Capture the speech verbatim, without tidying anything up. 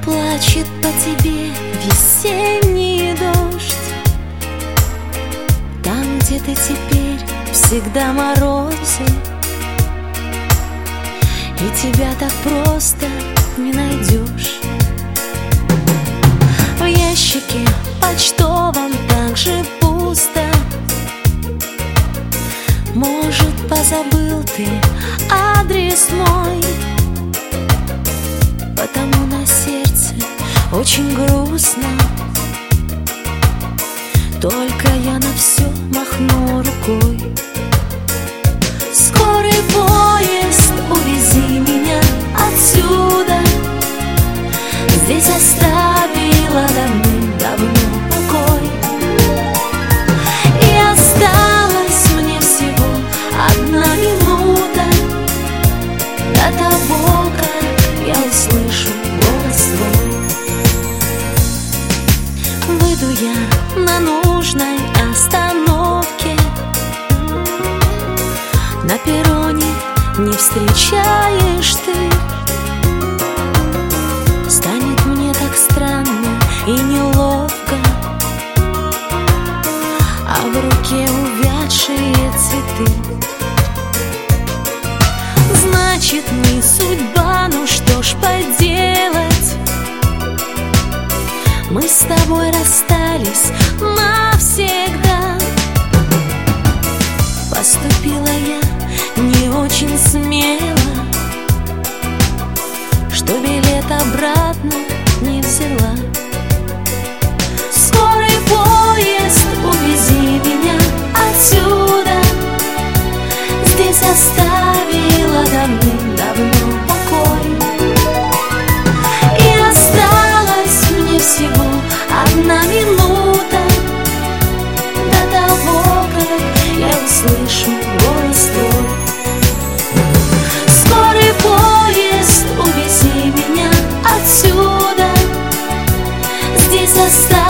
Плачет по тебе весенний дождь. Там, где ты теперь, всегда морозы, и тебя так просто не найдешь. В ящике почтовом так же пусто. Может, позабыл ты адрес мой, потому на сердце очень грустно. Только я на все махну рукой. Скорый поезд, увези меня отсюда. Здесь оставила давным-давно покой. И осталась мне всего одна минута до того, как я услышу голос твой. Выйду я на нужной остановке. На перроне не встречаешь ты. Станет мне так странно и неловко, а в руке увядшие цветы. Значит, мы судьба, ну что ж поделать. Мы с тобой расстались навсегда. Поступила я не очень смело, что билет обратно не взяла. Скорый поезд, увези меня отсюда. Здесь оставила давным-давно покой. И осталась мне всего одна минута до того, как я услышу голос твой. Скорый поезд, увези меня отсюда. Здесь оставила